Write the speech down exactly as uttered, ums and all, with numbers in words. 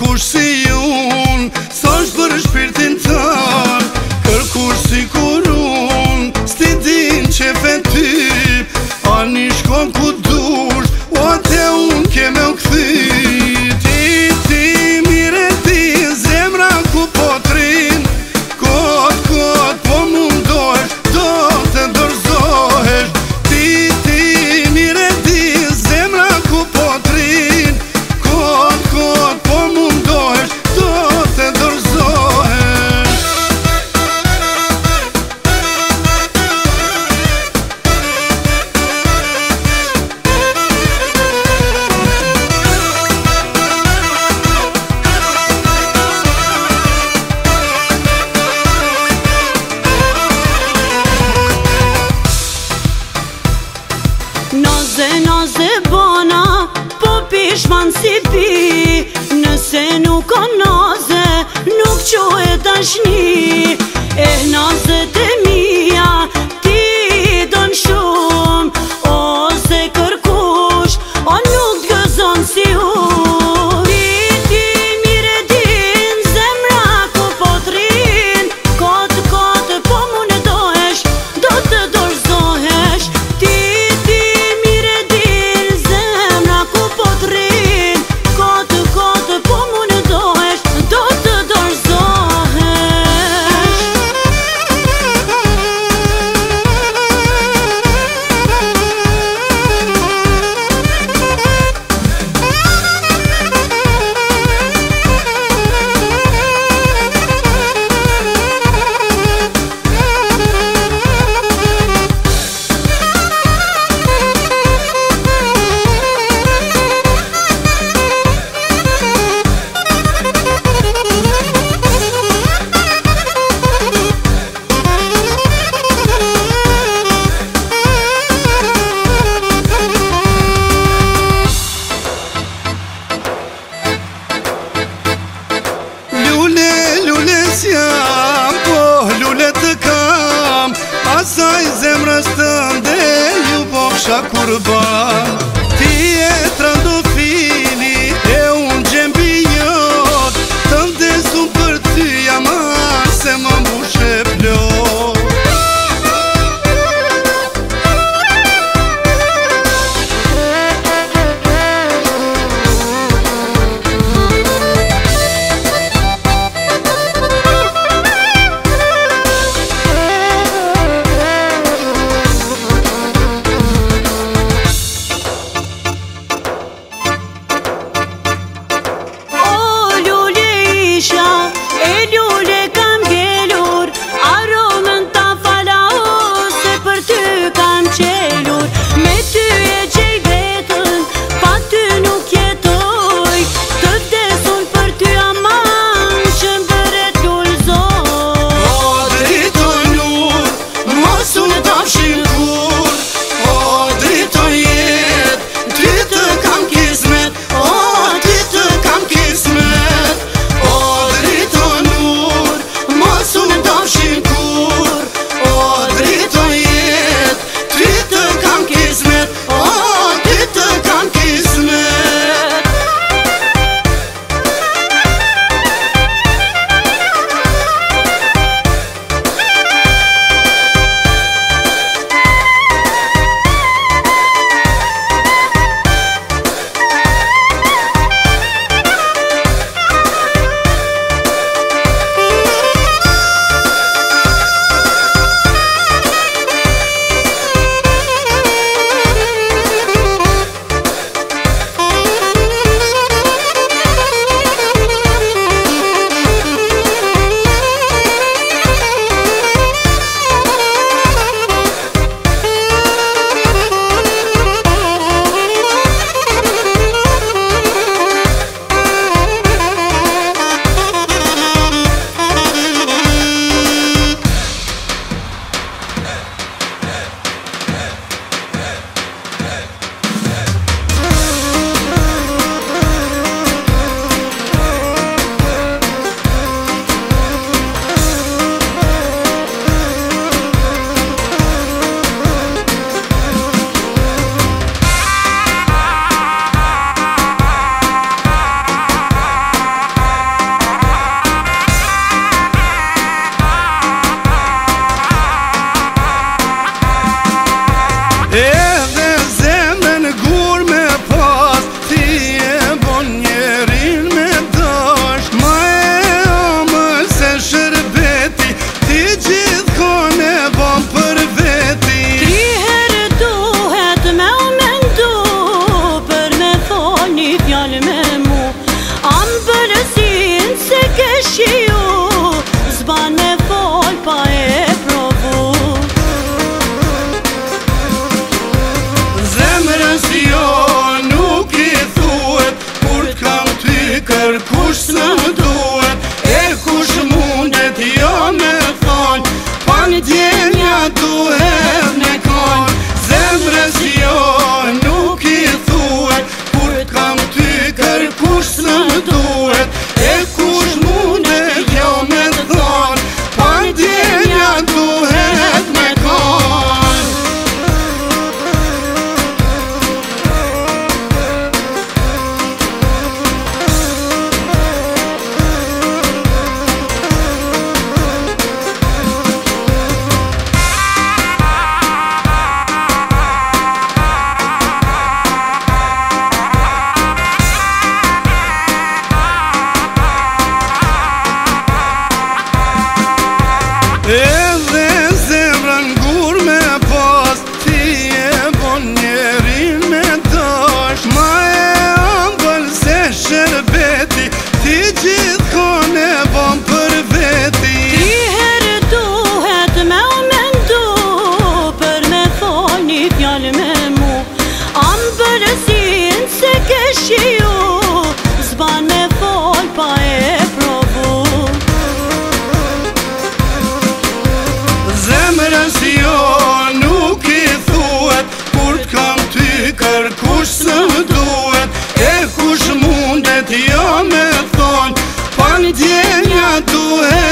kush si unë, s'osht për shpirtin tën. Kërkush si kur unë, s'ti din që fe ty. A një shkon ku dush, o atë unë ke me u këthy. Ti, ti, mire ti, zemra ku po trin. Kot, kot, po mundohesh, do të dorzohesh. Ti, ti, mire ti, zemra ku po trin. Kot, kot, po mundohesh, do të dorzohesh. Naze, naze bona, po pishman si pi. Nëse nuk o naze, nuk qohet dashni. Eh, nazet e mia, ti don shumë. Ose kërkush, o nuk t'gëzon si unë. Ti, ti, mire din, zemra ku po t'rin. Kot, kot, po mu në dohesh, do të dorzohesh. Ti, ti, mire din, zemra ku po t'rin. Kot, kot, po mu në dohesh, do të dorzohesh. Jam, po lule të kam, asaj zemrës tënde ju bofsha kurban. Ti e trandofili e unë gjembi jot, tënde sun për ty jam as se më mbushe plot. më duhet. E kush mundet jo me thon, pa ndjenja duhet me kon. Zemrës jo nuk i thuhet, kur kam ty kërkush së më duhet. E kush mundet jo me thon, pa ndjenja duhet me kon. Edhe zemrën gur me pas, ti e bon njeri me dash. Ma e ambël se shërbeti, ti gjithkon e bon për veti. Ti herë duhet me u mendu, për me thon një fjallë me mu. Ambërësin se ke shiu, zban me fol pa e provu. Zemrës jo nuk i thuhet, kur t'kam ty kërkush së më duhet. E kush mundet jo me thon, pa ndjenja duhet.